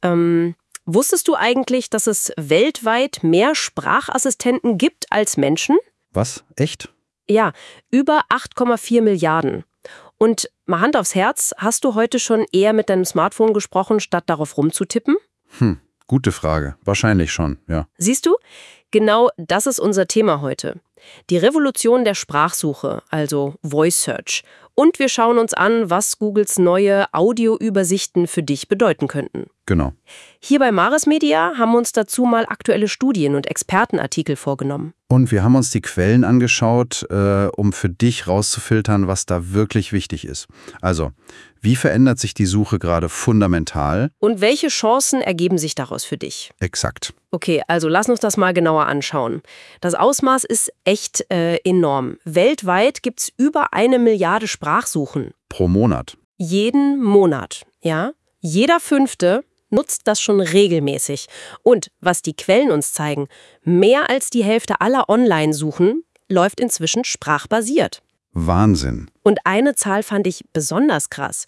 Wusstest du eigentlich, dass es weltweit mehr Sprachassistenten gibt als Menschen? Was? Echt? Ja, über 8,4 Milliarden. Und mal Hand aufs Herz, hast du heute schon eher mit deinem Smartphone gesprochen, statt darauf rumzutippen? Gute Frage. Wahrscheinlich schon, ja. Siehst du? Genau das ist unser Thema heute. Die Revolution der Sprachsuche, also Voice Search. Und wir schauen uns an, was Googles neue Audioübersichten für dich bedeuten könnten. Genau. Hier bei Maris Media haben wir uns dazu mal aktuelle Studien und Expertenartikel vorgenommen. Und wir haben uns die Quellen angeschaut, um für dich rauszufiltern, was da wirklich wichtig ist. Also, wie verändert sich die Suche gerade fundamental? Und welche Chancen ergeben sich daraus für dich? Exakt. Okay, also lass uns das mal genauer anschauen. Das Ausmaß ist echt enorm. Weltweit gibt es über 1 Milliarde Sprachsuchen. Pro Monat. Jeden Monat, ja? Jeder Fünfte nutzt das schon regelmäßig. Und was die Quellen uns zeigen, mehr als die Hälfte aller Online-Suchen läuft inzwischen sprachbasiert. Wahnsinn. Und eine Zahl fand ich besonders krass.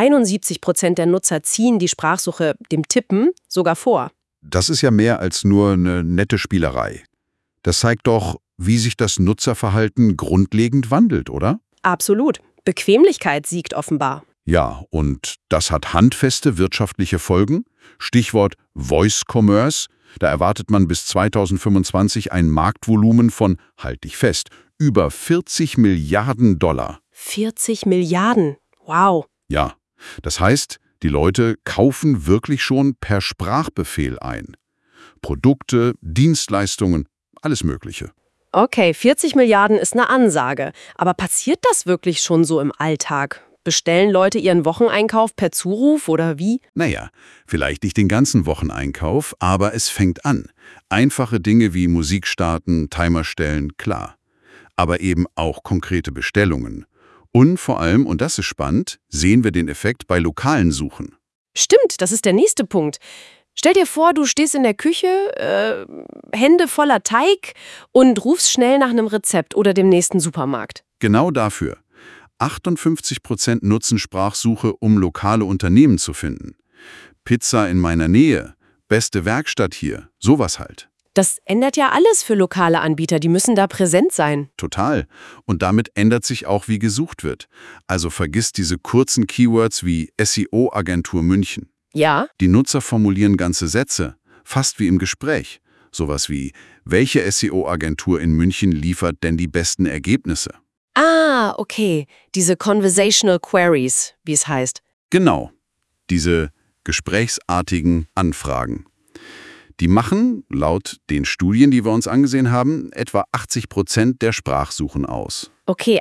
71% der Nutzer ziehen die Sprachsuche dem Tippen sogar vor. Das ist ja mehr als nur eine nette Spielerei. Das zeigt doch, wie sich das Nutzerverhalten grundlegend wandelt, oder? Absolut. Bequemlichkeit siegt offenbar. Ja, und das hat handfeste wirtschaftliche Folgen. Stichwort Voice Commerce. Da erwartet man bis 2025 ein Marktvolumen von, halt dich fest, über 40 Milliarden $. 40 Milliarden. Wow. Ja, das heißt, die Leute kaufen wirklich schon per Sprachbefehl ein. Produkte, Dienstleistungen, alles Mögliche. Okay, 40 Milliarden ist eine Ansage. Aber passiert das wirklich schon so im Alltag? Bestellen Leute ihren Wocheneinkauf per Zuruf oder wie? Naja, vielleicht nicht den ganzen Wocheneinkauf, aber es fängt an. Einfache Dinge wie Musik starten, Timer stellen, klar. Aber eben auch konkrete Bestellungen. Und vor allem, und das ist spannend, sehen wir den Effekt bei lokalen Suchen. Stimmt, das ist der nächste Punkt. Stell dir vor, du stehst in der Küche, Hände voller Teig und rufst schnell nach einem Rezept oder dem nächsten Supermarkt. Genau dafür. 58% nutzen Sprachsuche, um lokale Unternehmen zu finden. Pizza in meiner Nähe, beste Werkstatt hier, sowas halt. Das ändert ja alles für lokale Anbieter, die müssen da präsent sein. Total. Und damit ändert sich auch, wie gesucht wird. Also vergiss diese kurzen Keywords wie SEO-Agentur München. Ja? Die Nutzer formulieren ganze Sätze, fast wie im Gespräch. Sowas wie, welche SEO-Agentur in München liefert denn die besten Ergebnisse? Ah, okay. Diese Conversational Queries, wie es heißt. Genau, diese gesprächsartigen Anfragen. Die machen, laut den Studien, die wir uns angesehen haben, etwa 80% der Sprachsuchen aus. Okay,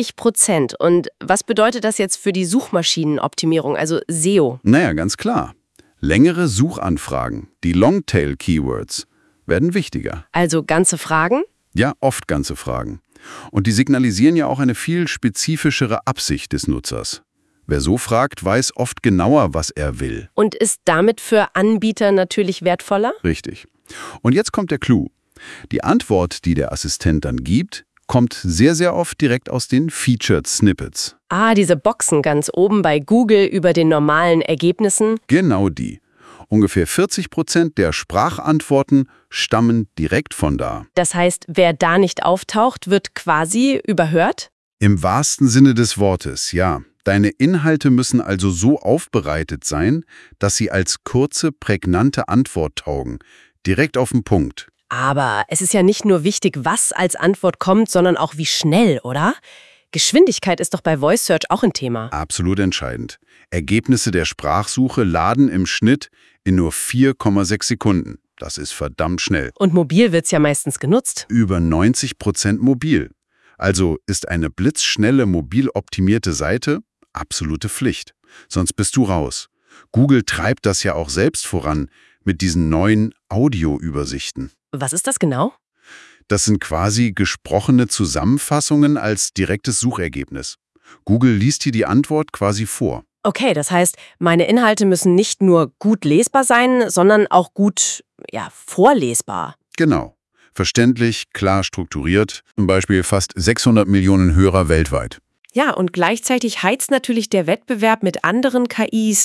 80%. Und was bedeutet das jetzt für die Suchmaschinenoptimierung, also SEO? Naja, ganz klar. Längere Suchanfragen, die Longtail-Keywords, werden wichtiger. Also ganze Fragen? Ja, oft ganze Fragen. Und die signalisieren ja auch eine viel spezifischere Absicht des Nutzers. Wer so fragt, weiß oft genauer, was er will. Und ist damit für Anbieter natürlich wertvoller? Richtig. Und jetzt kommt der Clou. Die Antwort, die der Assistent dann gibt, kommt sehr, sehr oft direkt aus den Featured Snippets. Ah, diese Boxen ganz oben bei Google über den normalen Ergebnissen. Genau die. Ungefähr 40% der Sprachantworten stammen direkt von da. Das heißt, wer da nicht auftaucht, wird quasi überhört? Im wahrsten Sinne des Wortes, ja. Deine Inhalte müssen also so aufbereitet sein, dass sie als kurze, prägnante Antwort taugen. Direkt auf den Punkt. Aber es ist ja nicht nur wichtig, was als Antwort kommt, sondern auch wie schnell, oder? Geschwindigkeit ist doch bei Voice Search auch ein Thema. Absolut entscheidend. Ergebnisse der Sprachsuche laden im Schnitt in nur 4,6 Sekunden. Das ist verdammt schnell. Und mobil wird's ja meistens genutzt. Über 90% mobil. Also ist eine blitzschnelle, mobil optimierte Seite absolute Pflicht. Sonst bist du raus. Google treibt das ja auch selbst voran mit diesen neuen Audioübersichten. Was ist das genau? Das sind quasi gesprochene Zusammenfassungen als direktes Suchergebnis. Google liest dir die Antwort quasi vor. Okay, das heißt, meine Inhalte müssen nicht nur gut lesbar sein, sondern auch gut, vorlesbar. Genau. Verständlich, klar strukturiert. Zum Beispiel fast 600 Millionen Hörer weltweit. Ja, und gleichzeitig heizt natürlich der Wettbewerb mit anderen KIs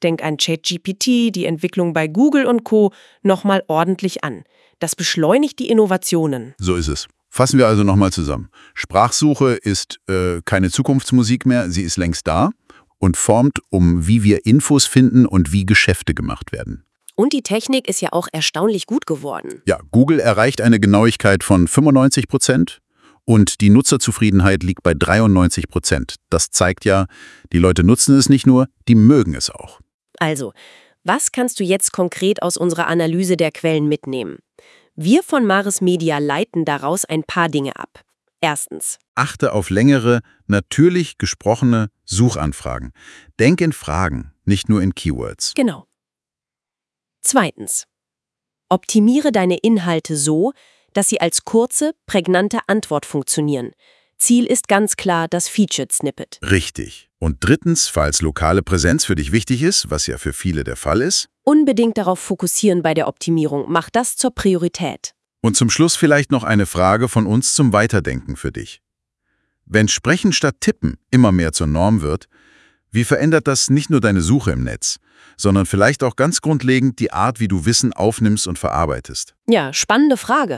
Denk an ChatGPT, die Entwicklung bei Google und Co. nochmal ordentlich an. Das beschleunigt die Innovationen. So ist es. Fassen wir also nochmal zusammen. Sprachsuche ist keine Zukunftsmusik mehr, sie ist längst da und formt, wie wir Infos finden und wie Geschäfte gemacht werden. Und die Technik ist ja auch erstaunlich gut geworden. Ja, Google erreicht eine Genauigkeit von 95% und die Nutzerzufriedenheit liegt bei 93%. Das zeigt ja, die Leute nutzen es nicht nur, die mögen es auch. Also, was kannst du jetzt konkret aus unserer Analyse der Quellen mitnehmen? Wir von Maris Media leiten daraus ein paar Dinge ab. Erstens. Achte auf längere, natürlich gesprochene Suchanfragen. Denk in Fragen, nicht nur in Keywords. Genau. Zweitens. Optimiere deine Inhalte so, dass sie als kurze, prägnante Antwort funktionieren. Ziel ist ganz klar das Featured Snippet. Richtig. Und drittens, falls lokale Präsenz für dich wichtig ist, was ja für viele der Fall ist, Unbedingt darauf fokussieren bei der Optimierung. Mach das zur Priorität. und zum Schluss vielleicht noch eine Frage von uns zum Weiterdenken für dich. Wenn Sprechen statt Tippen immer mehr zur Norm wird, wie verändert das nicht nur deine Suche im Netz, sondern vielleicht auch ganz grundlegend die Art, wie du Wissen aufnimmst und verarbeitest? Ja, spannende Frage.